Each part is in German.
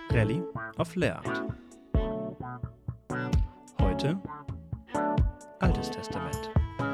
Rallye auf Lehramt. Heute Altes Testament.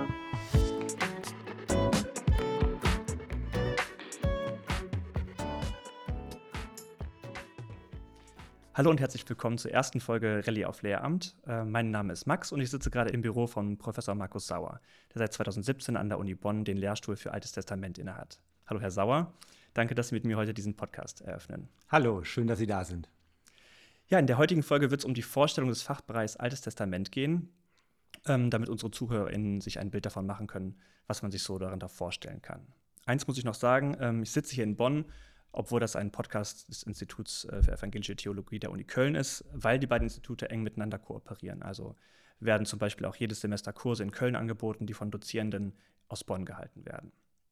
Hallo und herzlich willkommen zur ersten Folge Rallye auf Lehramt. Mein Name ist Max und ich sitze gerade im Büro von Professor Markus Sauer, der seit 2017 an der Uni Bonn den Lehrstuhl für Altes Testament innehat. Hallo Herr Sauer, danke, dass Sie mit mir heute diesen Podcast eröffnen. Hallo, schön, dass Sie da sind. Ja, in der heutigen Folge wird es um die Vorstellung des Fachbereichs Altes Testament gehen, damit unsere ZuhörerInnen sich ein Bild davon machen können, was man sich so darunter vorstellen kann. Eins muss ich noch sagen, ich sitze hier in Bonn, obwohl das ein Podcast des Instituts für Evangelische Theologie der Uni Köln ist, weil die beiden Institute eng miteinander kooperieren. Also werden zum Beispiel auch jedes Semester Kurse in Köln angeboten, die von Dozierenden aus Bonn gehalten werden.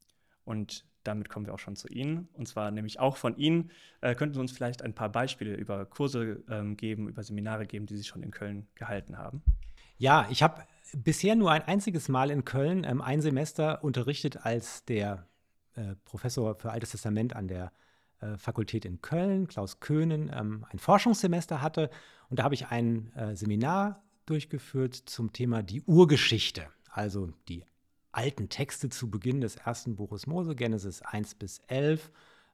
Und damit kommen wir auch schon zu Ihnen, und zwar nämlich auch von Ihnen. Könnten Sie uns vielleicht ein paar Beispiele über Kurse geben, über Seminare geben, die Sie schon in Köln gehalten haben? Ja, ich habe bisher nur ein einziges Mal in Köln ein Semester unterrichtet als der Professor für Altes Testament an der Fakultät in Köln, Klaus Köhnen, ein Forschungssemester hatte. Und da habe ich ein Seminar durchgeführt zum Thema die Urgeschichte, also die alten Texte zu Beginn des ersten Buches Mose, Genesis 1 bis 11,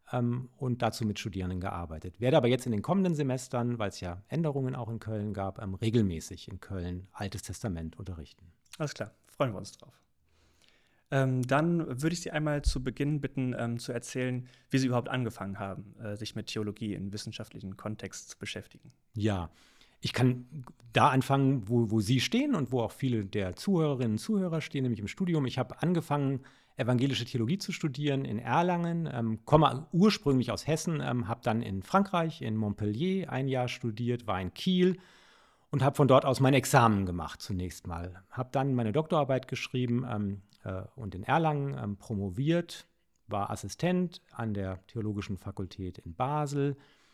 und dazu mit Studierenden gearbeitet. Werde aber jetzt in den kommenden Semestern, weil es ja Änderungen auch in Köln gab, regelmäßig in Köln Altes Testament unterrichten. Alles klar, freuen wir uns drauf. Dann würde ich Sie einmal zu Beginn bitten, zu erzählen, wie Sie überhaupt angefangen haben, sich mit Theologie im wissenschaftlichen Kontext zu beschäftigen. Ja, ich kann da anfangen, wo Sie stehen und wo auch viele der Zuhörerinnen und Zuhörer stehen, nämlich im Studium. Ich habe angefangen, evangelische Theologie zu studieren in Erlangen, komme ursprünglich aus Hessen, habe dann in Frankreich, in Montpellier ein Jahr studiert, war in Kiel und habe von dort aus mein Examen gemacht zunächst mal. Habe dann meine Doktorarbeit geschrieben und in Erlangen promoviert, war Assistent an der Theologischen Fakultät in Basel,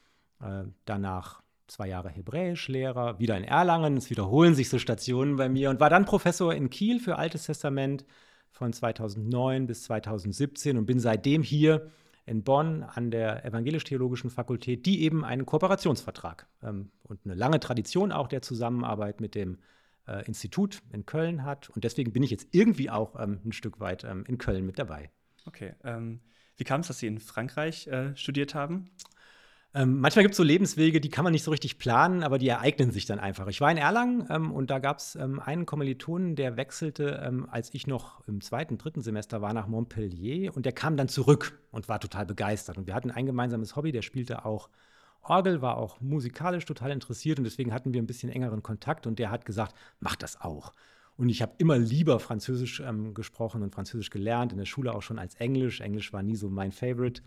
danach 2 Jahre Hebräischlehrer, wieder in Erlangen, es wiederholen sich so Stationen bei mir und war dann Professor in Kiel für Altes Testament von 2009 bis 2017 und bin seitdem hier in Bonn an der Evangelisch-Theologischen Fakultät, die eben einen Kooperationsvertrag und eine lange Tradition auch der Zusammenarbeit mit dem Institut in Köln hat. Und deswegen bin ich jetzt irgendwie auch ein Stück weit in Köln mit dabei. Okay, wie kam es, dass Sie in Frankreich studiert haben? Manchmal gibt es so Lebenswege, die kann man nicht so richtig planen, aber die ereignen sich dann einfach. Ich war in Erlangen und da gab es einen Kommilitonen, der wechselte, als ich noch im 2., 3. Semester war, nach Montpellier und der kam dann zurück und war total begeistert. Und wir hatten ein gemeinsames Hobby, der spielte auch Orgel, war auch musikalisch total interessiert und deswegen hatten wir ein bisschen engeren Kontakt und der hat gesagt, mach das auch. Und ich habe immer lieber Französisch gesprochen und Französisch gelernt, in der Schule auch schon als Englisch. Englisch war nie so mein Favorite.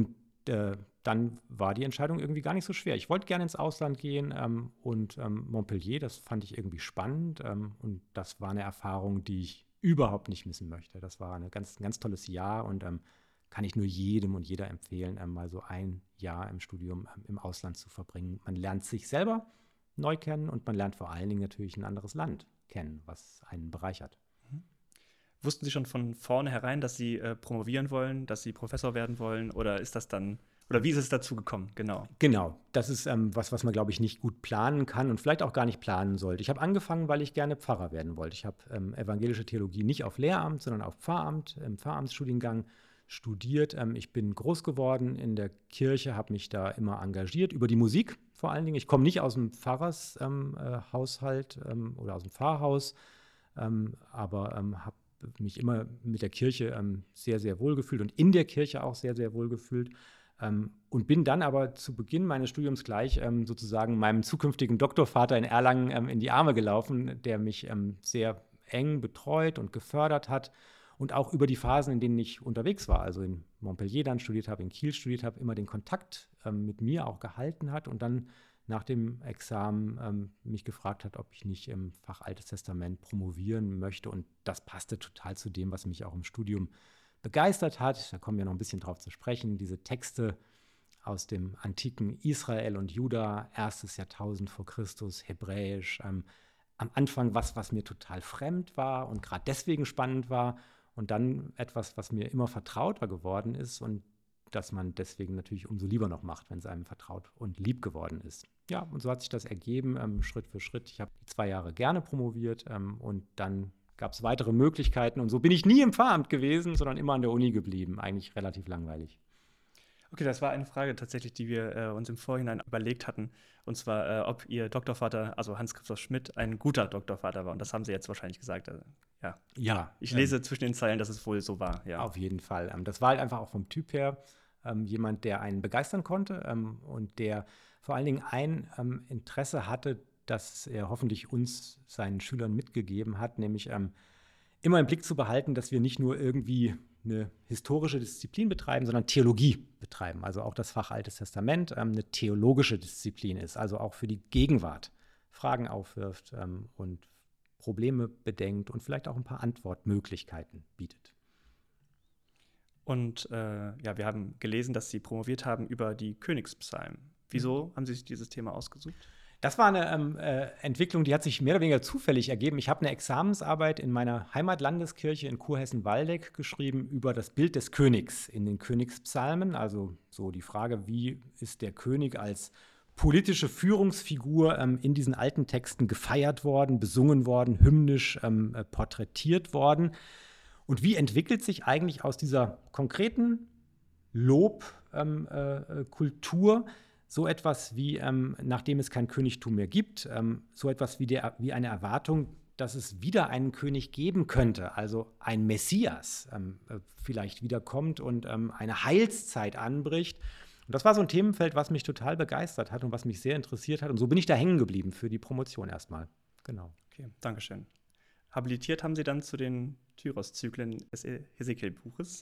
Dann war die Entscheidung irgendwie gar nicht so schwer. Ich wollte gerne ins Ausland gehen und Montpellier, das fand ich irgendwie spannend und das war eine Erfahrung, die ich überhaupt nicht missen möchte. Das war ein ganz tolles Jahr und kann ich nur jedem und jeder empfehlen, mal so ein Jahr im Studium im Ausland zu verbringen. Man lernt sich selber neu kennen und man lernt vor allen Dingen natürlich ein anderes Land kennen, was einen bereichert. Wussten Sie schon von vornherein, dass Sie promovieren wollen, dass Sie Professor werden wollen oder wie ist es dazu gekommen? Genau, das ist was man, glaube ich, nicht gut planen kann und vielleicht auch gar nicht planen sollte. Ich habe angefangen, weil ich gerne Pfarrer werden wollte. Ich habe evangelische Theologie nicht auf Lehramt, sondern auf Pfarramt, im Pfarramtsstudiengang studiert. Ich bin groß geworden in der Kirche, habe mich da immer engagiert, über die Musik vor allen Dingen. Ich komme nicht aus dem Pfarrershaushalt oder aus dem Pfarrhaus, aber habe mich immer mit der Kirche sehr, sehr wohl gefühlt und in der Kirche auch sehr, sehr wohl gefühlt. Und bin dann aber zu Beginn meines Studiums gleich sozusagen meinem zukünftigen Doktorvater in Erlangen in die Arme gelaufen, der mich sehr eng betreut und gefördert hat und auch über die Phasen, in denen ich unterwegs war, also in Montpellier dann studiert habe, in Kiel studiert habe, immer den Kontakt mit mir auch gehalten hat und dann nach dem Examen mich gefragt hat, ob ich nicht im Fach Altes Testament promovieren möchte. Und das passte total zu dem, was mich auch im Studium begeistert hat. Da kommen wir noch ein bisschen drauf zu sprechen. Diese Texte aus dem antiken Israel und Juda, 1. Jahrtausend vor Christus, Hebräisch. Am Anfang was mir total fremd war und gerade deswegen spannend war. Und dann etwas, was mir immer vertrauter geworden ist und dass man deswegen natürlich umso lieber noch macht, wenn es einem vertraut und lieb geworden ist. Ja, und so hat sich das ergeben, Schritt für Schritt. Ich habe 2 Jahre gerne promoviert und dann gab es weitere Möglichkeiten. Und so bin ich nie im Pfarramt gewesen, sondern immer an der Uni geblieben. Eigentlich relativ langweilig. Okay, das war eine Frage tatsächlich, die wir uns im Vorhinein überlegt hatten. Und zwar, ob Ihr Doktorvater, also Hans-Christoph Schmidt, ein guter Doktorvater war. Und das haben Sie jetzt wahrscheinlich gesagt. Also, ja. Ja. Ich lese zwischen den Zeilen, dass es wohl so war. Ja. Auf jeden Fall. Das war halt einfach auch vom Typ her jemand, der einen begeistern konnte und der vor allen Dingen ein Interesse hatte, das er hoffentlich uns, seinen Schülern, mitgegeben hat, nämlich immer im Blick zu behalten, dass wir nicht nur irgendwie eine historische Disziplin betreiben, sondern Theologie betreiben. Also auch das Fach Altes Testament eine theologische Disziplin ist, also auch für die Gegenwart Fragen aufwirft und Probleme bedenkt und vielleicht auch ein paar Antwortmöglichkeiten bietet. Und ja, wir haben gelesen, dass Sie promoviert haben über die Königspsalmen. Wieso haben Sie sich dieses Thema ausgesucht? Das war eine Entwicklung, die hat sich mehr oder weniger zufällig ergeben. Ich habe eine Examensarbeit in meiner Heimatlandeskirche in Kurhessen-Waldeck geschrieben über das Bild des Königs in den Königspsalmen. Also so die Frage, wie ist der König als politische Führungsfigur in diesen alten Texten gefeiert worden, besungen worden, hymnisch porträtiert worden. Und wie entwickelt sich eigentlich aus dieser konkreten Lobkultur so etwas wie, nachdem es kein Königtum mehr gibt, so etwas wie eine Erwartung, dass es wieder einen König geben könnte, also ein Messias vielleicht wiederkommt und eine Heilszeit anbricht. Und das war so ein Themenfeld, was mich total begeistert hat und was mich sehr interessiert hat. Und so bin ich da hängen geblieben für die Promotion erstmal. Genau. Okay, Dankeschön. Habilitiert haben Sie dann zu den Tyros-Zyklen des Hesekiel-Buches.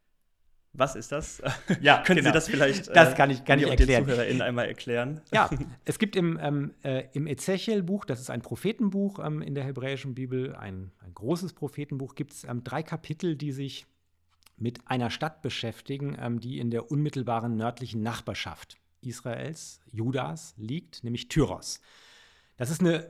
Was ist das? Ja, können genau. Sie das vielleicht das kann ich mir und erklären. den ZuhörerInnen einmal erklären? Ja, es gibt im Ezechiel-Buch, das ist ein Prophetenbuch in der hebräischen Bibel, ein großes Prophetenbuch, gibt es 3 Kapitel, die sich mit einer Stadt beschäftigen, die in der unmittelbaren nördlichen Nachbarschaft Israels, Judas, liegt, nämlich Tyros. Das ist eine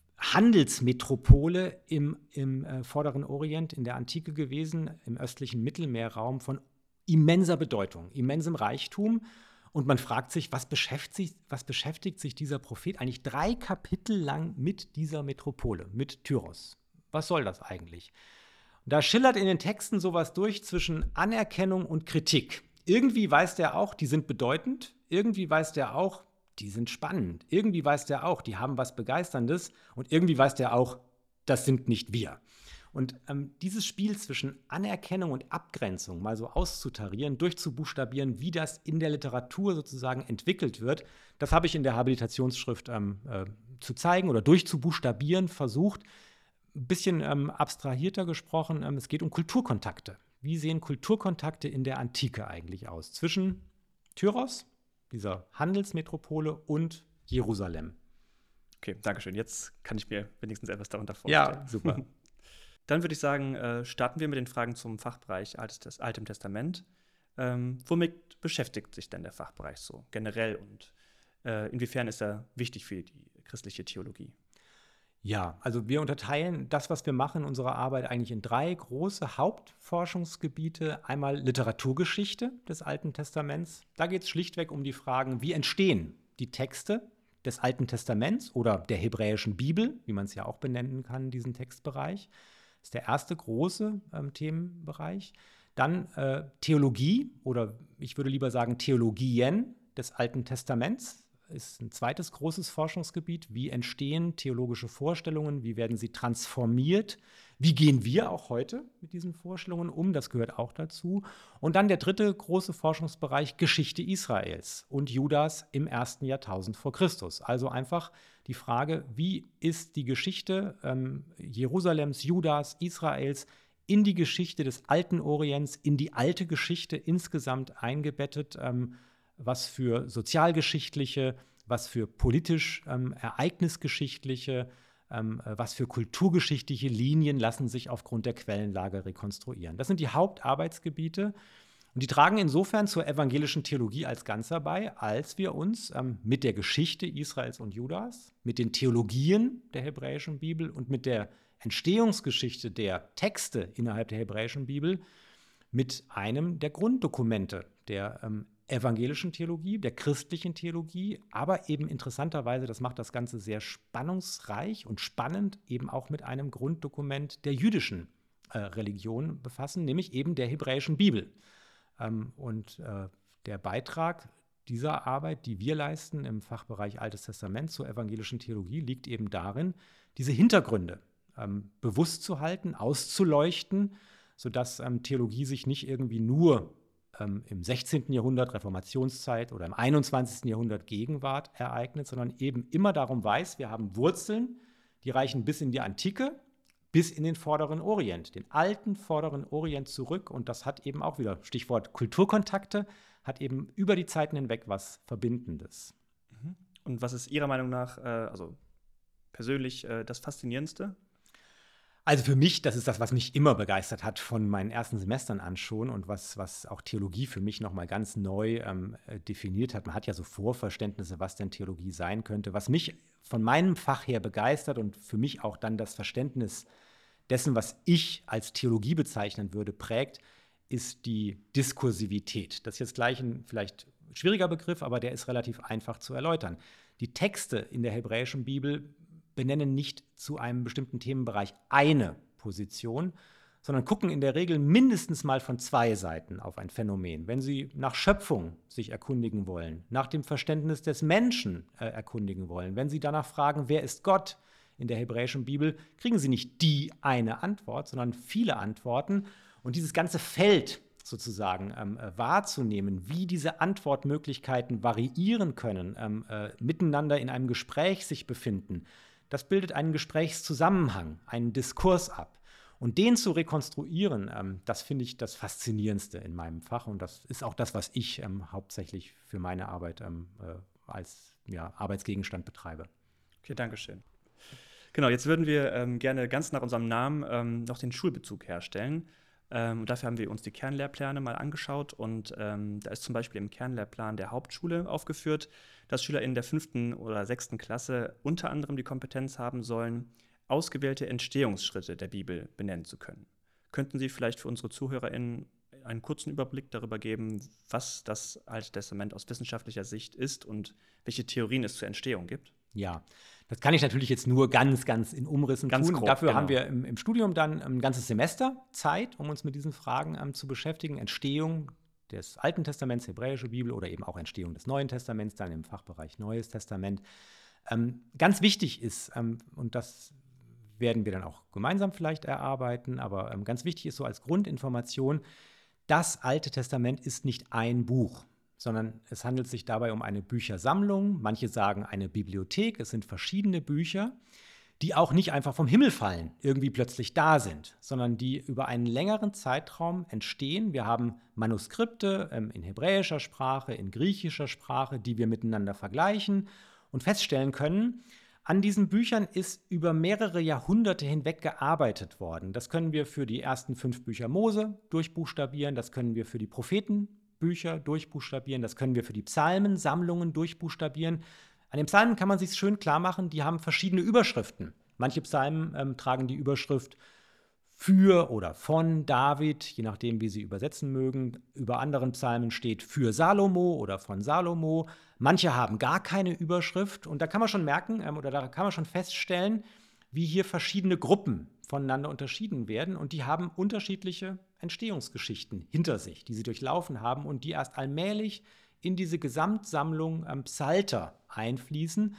Handelsmetropole im Vorderen Orient, in der Antike gewesen, im östlichen Mittelmeerraum von immenser Bedeutung, immensem Reichtum. Und man fragt sich, was beschäftigt sich dieser Prophet eigentlich 3 Kapitel lang mit dieser Metropole, mit Tyros? Was soll das eigentlich? Und da schillert in den Texten sowas durch zwischen Anerkennung und Kritik. Irgendwie weiß der auch, die sind bedeutend. Irgendwie weiß der auch, die sind spannend. Irgendwie weiß der auch, die haben was Begeisterndes. Und irgendwie weiß der auch, das sind nicht wir. Und dieses Spiel zwischen Anerkennung und Abgrenzung mal so auszutarieren, durchzubuchstabieren, wie das in der Literatur sozusagen entwickelt wird, das habe ich in der Habilitationsschrift zu zeigen oder durchzubuchstabieren versucht. Ein bisschen abstrahierter gesprochen, es geht um Kulturkontakte. Wie sehen Kulturkontakte in der Antike eigentlich aus? Zwischen Tyros, dieser Handelsmetropole, und Jerusalem. Okay, dankeschön. Jetzt kann ich mir wenigstens etwas darunter vorstellen. Ja, super. Dann würde ich sagen, starten wir mit den Fragen zum Fachbereich Altem Testament. Womit beschäftigt sich denn der Fachbereich so generell und inwiefern ist er wichtig für die christliche Theologie? Ja, also wir unterteilen das, was wir machen in unserer Arbeit, eigentlich in 3 große Hauptforschungsgebiete. Einmal Literaturgeschichte des Alten Testaments. Da geht es schlichtweg um die Fragen, wie entstehen die Texte des Alten Testaments oder der hebräischen Bibel, wie man es ja auch benennen kann, diesen Textbereich. Das ist der erste große Themenbereich. Dann Theologie oder ich würde lieber sagen Theologien des Alten Testaments ist ein zweites großes Forschungsgebiet. Wie entstehen theologische Vorstellungen? Wie werden sie transformiert? Wie gehen wir auch heute mit diesen Vorstellungen um? Das gehört auch dazu. Und dann der dritte große Forschungsbereich Geschichte Israels und Judas im 1. Jahrtausend vor Christus. Also einfach die Frage, wie ist die Geschichte Jerusalems, Judas, Israels in die Geschichte des alten Orients, in die alte Geschichte insgesamt eingebettet, was für sozialgeschichtliche, was für politisch ereignisgeschichtliche, was für kulturgeschichtliche Linien lassen sich aufgrund der Quellenlage rekonstruieren. Das sind die Hauptarbeitsgebiete und die tragen insofern zur evangelischen Theologie als Ganzer bei, als wir uns mit der Geschichte Israels und Judas, mit den Theologien der hebräischen Bibel und mit der Entstehungsgeschichte der Texte innerhalb der hebräischen Bibel mit einem der Grunddokumente der evangelischen Theologie, der christlichen Theologie, aber eben interessanterweise, das macht das Ganze sehr spannungsreich und spannend, eben auch mit einem Grunddokument der jüdischen Religion befassen, nämlich eben der hebräischen Bibel. Der Beitrag dieser Arbeit, die wir leisten im Fachbereich Altes Testament zur evangelischen Theologie, liegt eben darin, diese Hintergründe bewusst zu halten, auszuleuchten, sodass Theologie sich nicht irgendwie nur im 16. Jahrhundert Reformationszeit oder im 21. Jahrhundert Gegenwart ereignet, sondern eben immer darum weiß, wir haben Wurzeln, die reichen bis in die Antike, bis in den Vorderen Orient, den alten Vorderen Orient zurück. Und das hat eben auch wieder, Stichwort Kulturkontakte, hat eben über die Zeiten hinweg was Verbindendes. Und was ist Ihrer Meinung nach, also persönlich, das Faszinierendste? Also für mich, das ist das, was mich immer begeistert hat von meinen ersten Semestern an schon und was auch Theologie für mich nochmal ganz neu definiert hat. Man hat ja so Vorverständnisse, was denn Theologie sein könnte. Was mich von meinem Fach her begeistert und für mich auch dann das Verständnis dessen, was ich als Theologie bezeichnen würde, prägt, ist die Diskursivität. Das ist jetzt gleich ein vielleicht schwieriger Begriff, aber der ist relativ einfach zu erläutern. Die Texte in der hebräischen Bibel benennen nicht zu einem bestimmten Themenbereich eine Position, sondern gucken in der Regel mindestens mal von zwei Seiten auf ein Phänomen. Wenn Sie nach Schöpfung sich erkundigen wollen, nach dem Verständnis des Menschen erkundigen wollen, wenn Sie danach fragen, wer ist Gott in der hebräischen Bibel, kriegen Sie nicht die eine Antwort, sondern viele Antworten. Und dieses ganze Feld sozusagen wahrzunehmen, wie diese Antwortmöglichkeiten variieren können, miteinander in einem Gespräch sich befinden, das bildet einen Gesprächszusammenhang, einen Diskurs ab. Und den zu rekonstruieren, das finde ich das Faszinierendste in meinem Fach. Und das ist auch das, was ich hauptsächlich für meine Arbeit als Arbeitsgegenstand betreibe. Okay, danke schön. Genau, jetzt würden wir gerne ganz nach unserem Namen noch den Schulbezug herstellen. Und dafür haben wir uns die Kernlehrpläne mal angeschaut. Und da ist zum Beispiel im Kernlehrplan der Hauptschule aufgeführt, dass SchülerInnen der 5. oder 6. Klasse unter anderem die Kompetenz haben sollen, ausgewählte Entstehungsschritte der Bibel benennen zu können. Könnten Sie vielleicht für unsere ZuhörerInnen einen kurzen Überblick darüber geben, was das Alte Testament aus wissenschaftlicher Sicht ist und welche Theorien es zur Entstehung gibt? Ja, das kann ich natürlich jetzt nur ganz in Umrissen tun. Grob, Dafür genau. haben wir im Studium dann ein ganzes Semester Zeit, um uns mit diesen Fragen zu beschäftigen. Entstehung des Alten Testaments, hebräische Bibel oder eben auch Entstehung des Neuen Testaments, dann im Fachbereich Neues Testament. Ganz wichtig ist, und das werden wir dann auch gemeinsam vielleicht erarbeiten, aber ganz wichtig ist so als Grundinformation, das Alte Testament ist nicht ein Buch, sondern es handelt sich dabei um eine Büchersammlung. Manche sagen eine Bibliothek. Es sind verschiedene Bücher, die auch nicht einfach vom Himmel fallen, irgendwie plötzlich da sind, sondern die über einen längeren Zeitraum entstehen. Wir haben Manuskripte in hebräischer Sprache, in griechischer Sprache, die wir miteinander vergleichen und feststellen können, an diesen Büchern ist über mehrere Jahrhunderte hinweg gearbeitet worden. Das können wir für die ersten 5 Bücher Mose durchbuchstabieren, das können wir für die Prophetenbücher durchbuchstabieren, das können wir für die Psalmensammlungen durchbuchstabieren. An den Psalmen kann man sich schön klar machen, die haben verschiedene Überschriften. Manche Psalmen tragen die Überschrift für oder von David, je nachdem, wie sie übersetzen mögen. Über anderen Psalmen steht für Salomo oder von Salomo. Manche haben gar keine Überschrift. Und da kann man schon merken oder da kann man schon feststellen, wie hier verschiedene Gruppen voneinander unterschieden werden. Und die haben unterschiedliche Entstehungsgeschichten hinter sich, die sie durchlaufen haben und die erst allmählich in diese Gesamtsammlung Psalter einfließen.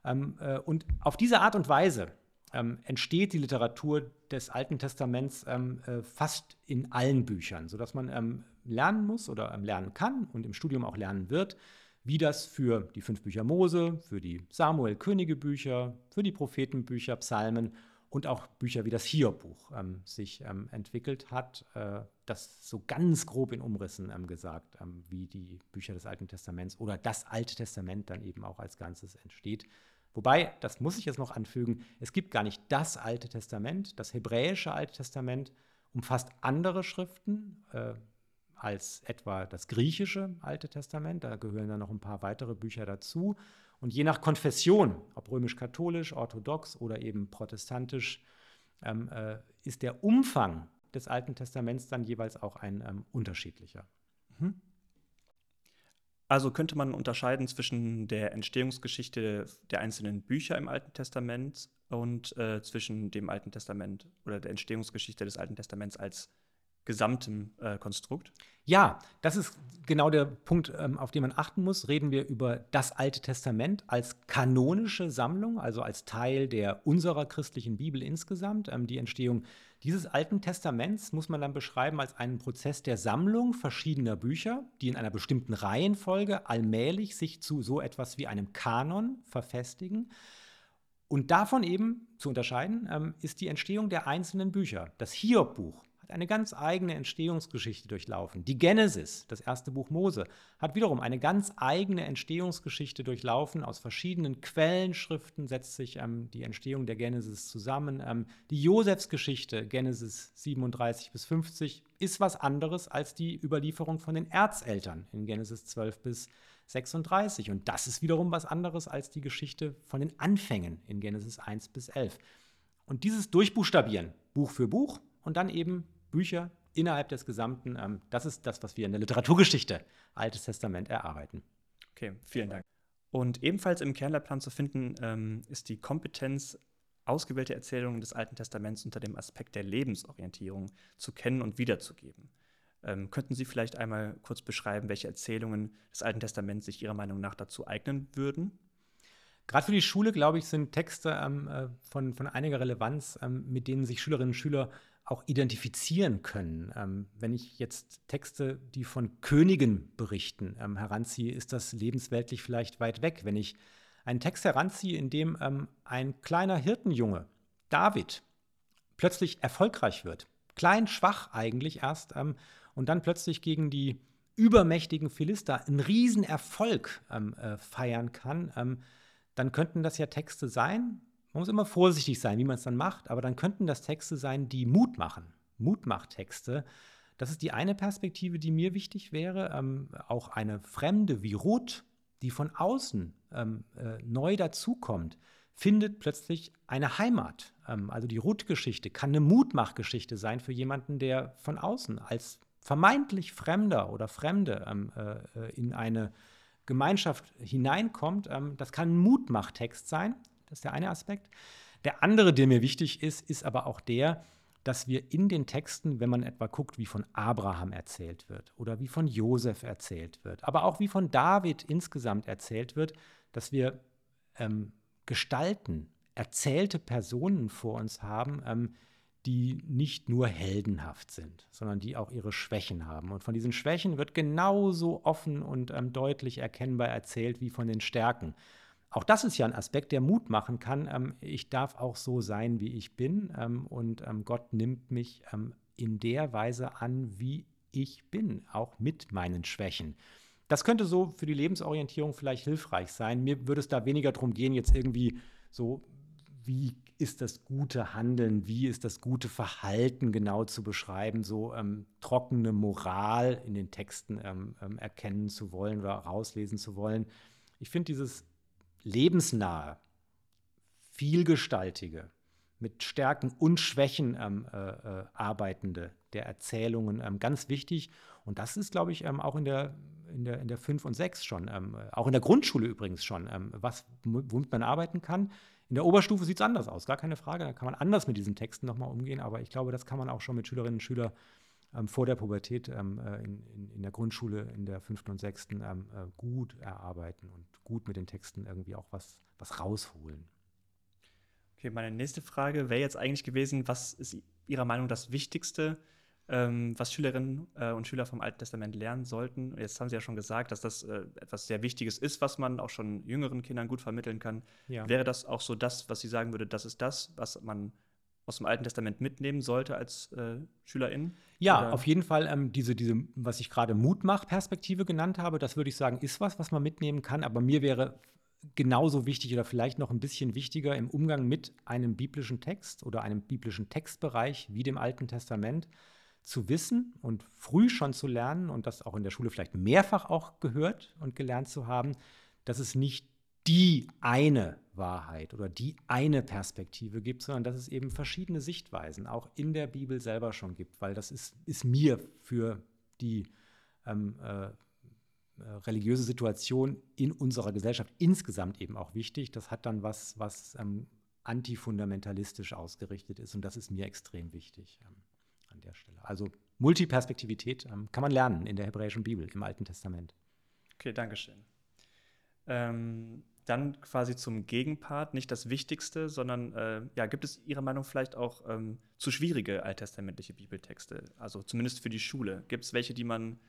Und auf diese Art und Weise entsteht die Literatur des Alten Testaments fast in allen Büchern, sodass man lernen muss oder lernen kann und im Studium auch lernen wird, wie das für die 5 Bücher Mose, für die Samuel-Könige-Bücher, für die Prophetenbücher, Psalmen und auch Bücher wie das Hiob-Buch sich entwickelt hat. Das so ganz grob in Umrissen gesagt, wie die Bücher des Alten Testaments oder das Alte Testament dann eben auch als Ganzes entsteht. Wobei, das muss ich jetzt noch anfügen, es gibt gar nicht das Alte Testament. Das hebräische Alte Testament umfasst andere Schriften als etwa das griechische Alte Testament. Da gehören dann noch ein paar weitere Bücher dazu. Und je nach Konfession, ob römisch-katholisch, orthodox oder eben protestantisch, ist der Umfang des Alten Testaments dann jeweils auch ein unterschiedlicher. Mhm. Also könnte man unterscheiden zwischen der Entstehungsgeschichte der einzelnen Bücher im Alten Testament und zwischen dem Alten Testament oder der Entstehungsgeschichte des Alten Testaments als gesamtem Konstrukt? Ja, das ist genau der Punkt, auf den man achten muss. Reden wir über das Alte Testament als kanonische Sammlung, also als Teil unserer christlichen Bibel insgesamt. Die Entstehung dieses Alten Testaments muss man dann beschreiben als einen Prozess der Sammlung verschiedener Bücher, die in einer bestimmten Reihenfolge allmählich sich zu so etwas wie einem Kanon verfestigen. Und davon eben zu unterscheiden ist die Entstehung der einzelnen Bücher. Das Hiob-Buch hat eine ganz eigene Entstehungsgeschichte durchlaufen. Die Genesis, das erste Buch Mose, hat wiederum eine ganz eigene Entstehungsgeschichte durchlaufen. Aus verschiedenen Quellenschriften setzt sich die Entstehung der Genesis zusammen. Die Josefsgeschichte, Genesis 37 bis 50, ist was anderes als die Überlieferung von den Erzeltern in Genesis 12 bis 36. Und das ist wiederum was anderes als die Geschichte von den Anfängen in Genesis 1 bis 11. Und dieses Durchbuchstabieren, Buch für Buch und dann eben Bücher innerhalb des Gesamten, das ist das, was wir in der Literaturgeschichte, Altes Testament, erarbeiten. Okay, vielen Dank. Und ebenfalls im Kernlehrplan zu finden ist die Kompetenz, ausgewählte Erzählungen des Alten Testaments unter dem Aspekt der Lebensorientierung zu kennen und wiederzugeben. Könnten Sie vielleicht einmal kurz beschreiben, welche Erzählungen des Alten Testaments sich Ihrer Meinung nach dazu eignen würden? Gerade für die Schule, glaube ich, sind Texte von einiger Relevanz, mit denen sich Schülerinnen und Schüler auch identifizieren können. Wenn ich jetzt Texte, die von Königen berichten, heranziehe, ist das lebensweltlich vielleicht weit weg. Wenn ich einen Text heranziehe, in dem ein kleiner Hirtenjunge, David, plötzlich erfolgreich wird, klein, schwach eigentlich erst, und dann plötzlich gegen die übermächtigen Philister einen Riesenerfolg feiern kann, dann könnten das ja Texte sein. Man muss immer vorsichtig sein, wie man es dann macht, aber dann könnten das Texte sein, die Mut machen. Mutmachtexte. Das ist die eine Perspektive, die mir wichtig wäre. Auch eine Fremde wie Ruth, die von außen neu dazukommt, findet plötzlich eine Heimat. Also die Ruth-Geschichte kann eine Mutmachgeschichte sein für jemanden, der von außen als vermeintlich Fremder oder Fremde in eine Gemeinschaft hineinkommt. Das kann ein Mutmachtext sein. Das ist der eine Aspekt. Der andere, der mir wichtig ist, ist aber auch der, dass wir in den Texten, wenn man etwa guckt, wie von Abraham erzählt wird oder wie von Josef erzählt wird, aber auch wie von David insgesamt erzählt wird, dass wir Gestalten, erzählte Personen vor uns haben, die nicht nur heldenhaft sind, sondern die auch ihre Schwächen haben. Und von diesen Schwächen wird genauso offen und deutlich erkennbar erzählt wie von den Stärken. Auch das ist ja ein Aspekt, der Mut machen kann. Ich darf auch so sein, wie ich bin, und Gott nimmt mich in der Weise an, wie ich bin, auch mit meinen Schwächen. Das könnte so für die Lebensorientierung vielleicht hilfreich sein. Mir würde es da weniger darum gehen, jetzt irgendwie so, wie ist das gute Handeln, wie ist das gute Verhalten genau zu beschreiben, so trockene Moral in den Texten erkennen zu wollen oder rauslesen zu wollen. Ich finde dieses lebensnahe, vielgestaltige, mit Stärken und Schwächen arbeitende der Erzählungen ganz wichtig. Und das ist, glaube ich, auch in der 5 und 6 schon, auch in der Grundschule übrigens schon, womit man arbeiten kann. In der Oberstufe sieht es anders aus, gar keine Frage. Da kann man anders mit diesen Texten nochmal umgehen. Aber ich glaube, das kann man auch schon mit Schülerinnen und Schülern vor der Pubertät in der Grundschule, in der 5. und 6. Gut erarbeiten und gut mit den Texten irgendwie auch was rausholen. Okay, meine nächste Frage wäre jetzt eigentlich gewesen, was ist Ihrer Meinung das Wichtigste, was Schülerinnen und Schüler vom Alten Testament lernen sollten? Jetzt haben Sie ja schon gesagt, dass das etwas sehr Wichtiges ist, was man auch schon jüngeren Kindern gut vermitteln kann. Ja. Wäre das auch so das, was Sie sagen würde, das ist das, was man aus dem Alten Testament mitnehmen sollte als SchülerInnen? Ja, Oder? auf jeden Fall diese, was ich gerade Mutmach-Perspektive genannt habe, das würde ich sagen, ist was man mitnehmen kann. Aber mir wäre genauso wichtig oder vielleicht noch ein bisschen wichtiger im Umgang mit einem biblischen Text oder einem biblischen Textbereich wie dem Alten Testament zu wissen und früh schon zu lernen und das auch in der Schule vielleicht mehrfach auch gehört und gelernt zu haben, dass es nicht die eine Wahrheit oder die eine Perspektive gibt, sondern dass es eben verschiedene Sichtweisen auch in der Bibel selber schon gibt, weil das ist mir für die religiöse Situation in unserer Gesellschaft insgesamt eben auch wichtig. Das hat dann was antifundamentalistisch ausgerichtet ist und das ist mir extrem wichtig an der Stelle. Also Multiperspektivität kann man lernen in der hebräischen Bibel, im Alten Testament. Okay, Dankeschön. Dann quasi zum Gegenpart, nicht das Wichtigste, sondern gibt es Ihrer Meinung vielleicht auch zu schwierige alttestamentliche Bibeltexte? Also zumindest für die Schule. Gibt es welche,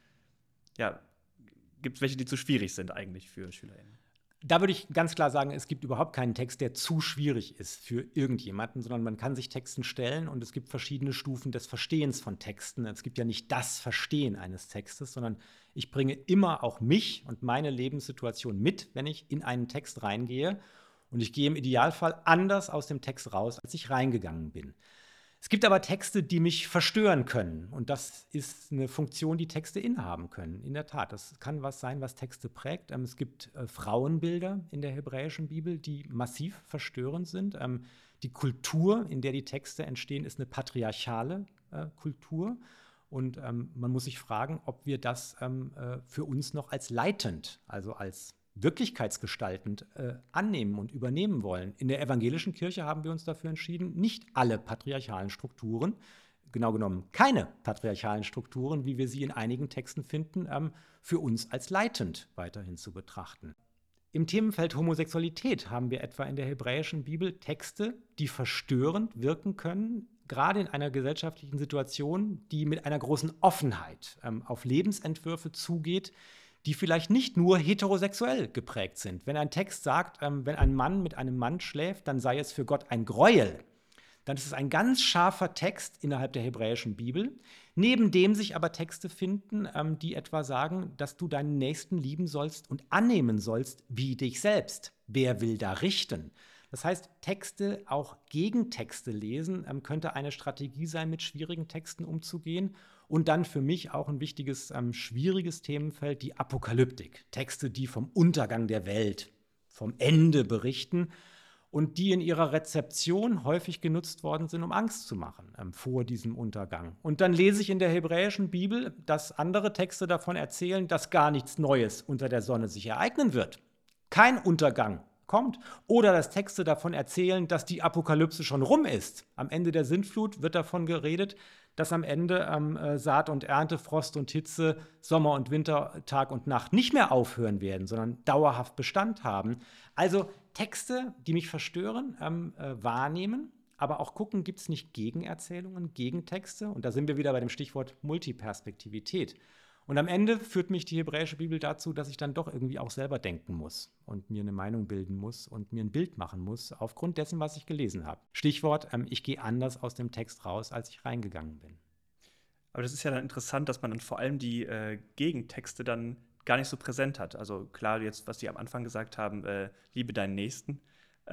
die zu schwierig sind eigentlich für SchülerInnen? Da würde ich ganz klar sagen, es gibt überhaupt keinen Text, der zu schwierig ist für irgendjemanden, sondern man kann sich Texten stellen und es gibt verschiedene Stufen des Verstehens von Texten. Es gibt ja nicht das Verstehen eines Textes, sondern ich bringe immer auch mich und meine Lebenssituation mit, wenn ich in einen Text reingehe. Und ich gehe im Idealfall anders aus dem Text raus, als ich reingegangen bin. Es gibt aber Texte, die mich verstören können. Und das ist eine Funktion, die Texte innehaben können. In der Tat, das kann was sein, was Texte prägt. Es gibt Frauenbilder in der hebräischen Bibel, die massiv verstörend sind. Die Kultur, in der die Texte entstehen, ist eine patriarchale Kultur. Und man muss sich fragen, ob wir das für uns noch als leitend, also als wirklichkeitsgestaltend annehmen und übernehmen wollen. In der evangelischen Kirche haben wir uns dafür entschieden, nicht alle patriarchalen Strukturen, genau genommen keine patriarchalen Strukturen, wie wir sie in einigen Texten finden, für uns als leitend weiterhin zu betrachten. Im Themenfeld Homosexualität haben wir etwa in der hebräischen Bibel Texte, die verstörend wirken können, gerade in einer gesellschaftlichen Situation, die mit einer großen Offenheit auf Lebensentwürfe zugeht, die vielleicht nicht nur heterosexuell geprägt sind. Wenn ein Text sagt, wenn ein Mann mit einem Mann schläft, dann sei es für Gott ein Gräuel, dann ist es ein ganz scharfer Text innerhalb der hebräischen Bibel, neben dem sich aber Texte finden, die etwa sagen, dass du deinen Nächsten lieben sollst und annehmen sollst wie dich selbst. Wer will da richten? Das heißt, Texte, auch Gegentexte lesen, könnte eine Strategie sein, mit schwierigen Texten umzugehen. Und dann für mich auch ein wichtiges, schwieriges Themenfeld, die Apokalyptik. Texte, die vom Untergang der Welt, vom Ende berichten und die in ihrer Rezeption häufig genutzt worden sind, um Angst zu machen vor diesem Untergang. Und dann lese ich in der hebräischen Bibel, dass andere Texte davon erzählen, dass gar nichts Neues unter der Sonne sich ereignen wird. Kein Untergang kommt. Oder dass Texte davon erzählen, dass die Apokalypse schon rum ist. Am Ende der Sintflut wird davon geredet, dass am Ende Saat und Ernte, Frost und Hitze, Sommer und Winter, Tag und Nacht nicht mehr aufhören werden, sondern dauerhaft Bestand haben. Also Texte, die mich verstören, wahrnehmen, aber auch gucken, gibt es nicht Gegenerzählungen, Gegentexte? Und da sind wir wieder bei dem Stichwort Multiperspektivität. Und am Ende führt mich die hebräische Bibel dazu, dass ich dann doch irgendwie auch selber denken muss und mir eine Meinung bilden muss und mir ein Bild machen muss, aufgrund dessen, was ich gelesen habe. Stichwort, ich gehe anders aus dem Text raus, als ich reingegangen bin. Aber das ist ja dann interessant, dass man dann vor allem die Gegentexte dann gar nicht so präsent hat. Also klar, jetzt, was Sie am Anfang gesagt haben, liebe deinen Nächsten,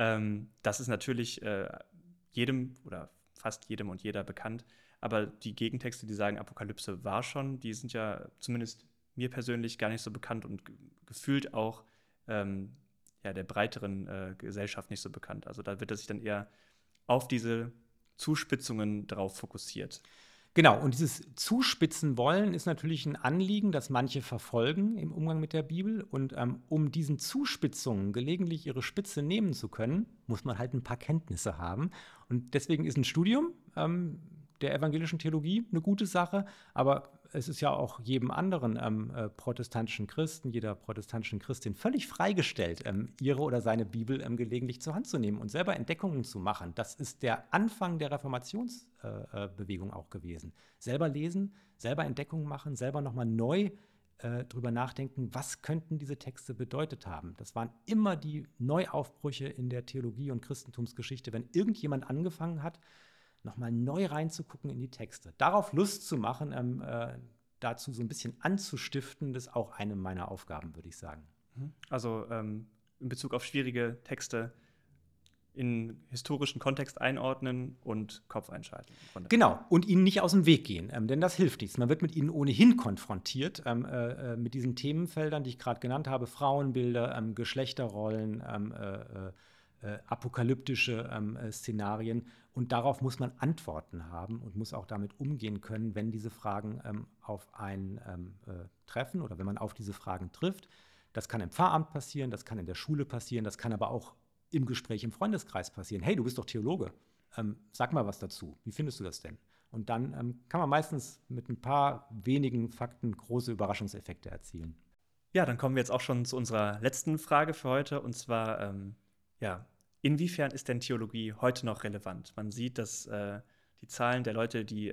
das ist natürlich jedem oder fast jedem und jeder bekannt. Aber die Gegentexte, die sagen, Apokalypse war schon, die sind ja zumindest mir persönlich gar nicht so bekannt und gefühlt auch der breiteren Gesellschaft nicht so bekannt. Also da wird er sich dann eher auf diese Zuspitzungen drauf fokussiert. Genau, und dieses Zuspitzen wollen ist natürlich ein Anliegen, das manche verfolgen im Umgang mit der Bibel. Und um diesen Zuspitzungen gelegentlich ihre Spitze nehmen zu können, muss man halt ein paar Kenntnisse haben. Und deswegen ist ein Studium der evangelischen Theologie eine gute Sache, aber es ist ja auch jedem anderen protestantischen Christen, jeder protestantischen Christin völlig freigestellt, ihre oder seine Bibel gelegentlich zur Hand zu nehmen und selber Entdeckungen zu machen. Das ist der Anfang der Reformationsbewegung auch gewesen. Selber lesen, selber Entdeckungen machen, selber nochmal neu drüber nachdenken, was könnten diese Texte bedeutet haben. Das waren immer die Neuaufbrüche in der Theologie und Christentumsgeschichte, wenn irgendjemand angefangen hat, nochmal neu reinzugucken in die Texte. Darauf Lust zu machen, dazu so ein bisschen anzustiften, das ist auch eine meiner Aufgaben, würde ich sagen. Also in Bezug auf schwierige Texte in historischen Kontext einordnen und Kopf einschalten. Genau, und ihnen nicht aus dem Weg gehen, denn das hilft nichts. Man wird mit ihnen ohnehin konfrontiert, mit diesen Themenfeldern, die ich gerade genannt habe, Frauenbilder, Geschlechterrollen, apokalyptische Szenarien. Und darauf muss man Antworten haben und muss auch damit umgehen können, wenn diese Fragen auf einen treffen oder wenn man auf diese Fragen trifft. Das kann im Pfarramt passieren, das kann in der Schule passieren, das kann aber auch im Gespräch im Freundeskreis passieren. Hey, du bist doch Theologe, sag mal was dazu. Wie findest du das denn? Und dann kann man meistens mit ein paar wenigen Fakten große Überraschungseffekte erzielen. Ja, dann kommen wir jetzt auch schon zu unserer letzten Frage für heute. Und zwar, inwiefern ist denn Theologie heute noch relevant? Man sieht, dass die Zahlen der Leute, die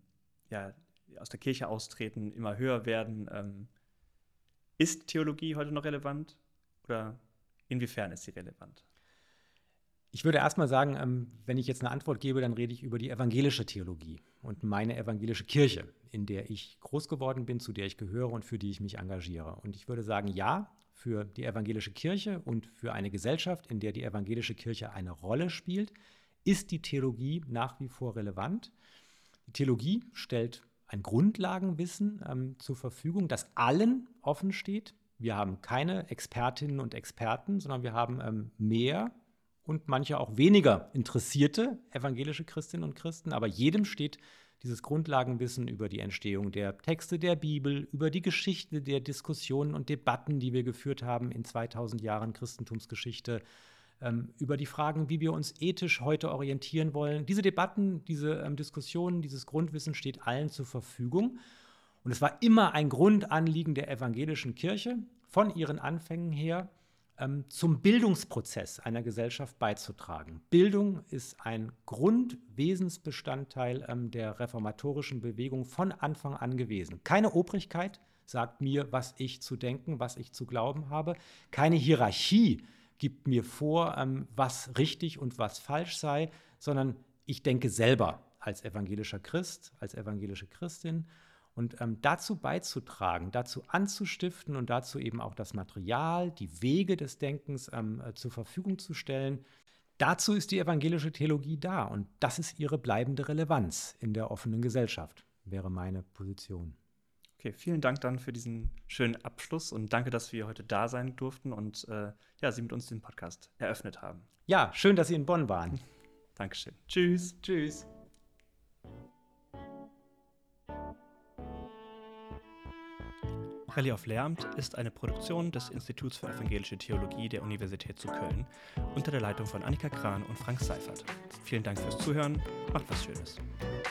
aus der Kirche austreten, immer höher werden. Ist Theologie heute noch relevant? Oder inwiefern ist sie relevant? Ich würde erst mal sagen, wenn ich jetzt eine Antwort gebe, dann rede ich über die evangelische Theologie und meine evangelische Kirche, in der ich groß geworden bin, zu der ich gehöre und für die ich mich engagiere. Und ich würde sagen, ja, für die evangelische Kirche und für eine Gesellschaft, in der die evangelische Kirche eine Rolle spielt, ist die Theologie nach wie vor relevant. Die Theologie stellt ein Grundlagenwissen zur Verfügung, das allen offen steht. Wir haben keine Expertinnen und Experten, sondern wir haben mehr und manche auch weniger interessierte evangelische Christinnen und Christen, aber jedem steht dieses Grundlagenwissen über die Entstehung der Texte der Bibel, über die Geschichte der Diskussionen und Debatten, die wir geführt haben in 2000 Jahren Christentumsgeschichte, über die Fragen, wie wir uns ethisch heute orientieren wollen. Diese Debatten, diese Diskussionen, dieses Grundwissen steht allen zur Verfügung. Und es war immer ein Grundanliegen der evangelischen Kirche, von ihren Anfängen her, zum Bildungsprozess einer Gesellschaft beizutragen. Bildung ist ein Grundwesensbestandteil der reformatorischen Bewegung von Anfang an gewesen. Keine Obrigkeit sagt mir, was ich zu denken, was ich zu glauben habe. Keine Hierarchie gibt mir vor, was richtig und was falsch sei, sondern ich denke selber als evangelischer Christ, als evangelische Christin. Und dazu beizutragen, dazu anzustiften und dazu eben auch das Material, die Wege des Denkens zur Verfügung zu stellen, dazu ist die evangelische Theologie da. Und das ist ihre bleibende Relevanz in der offenen Gesellschaft, wäre meine Position. Okay, vielen Dank dann für diesen schönen Abschluss und danke, dass wir heute da sein durften und Sie mit uns den Podcast eröffnet haben. Ja, schön, dass Sie in Bonn waren. Dankeschön. Tschüss. Tschüss. Rallye auf Lehramt ist eine Produktion des Instituts für Evangelische Theologie der Universität zu Köln unter der Leitung von Annika Kran und Frank Seifert. Vielen Dank fürs Zuhören, macht was Schönes.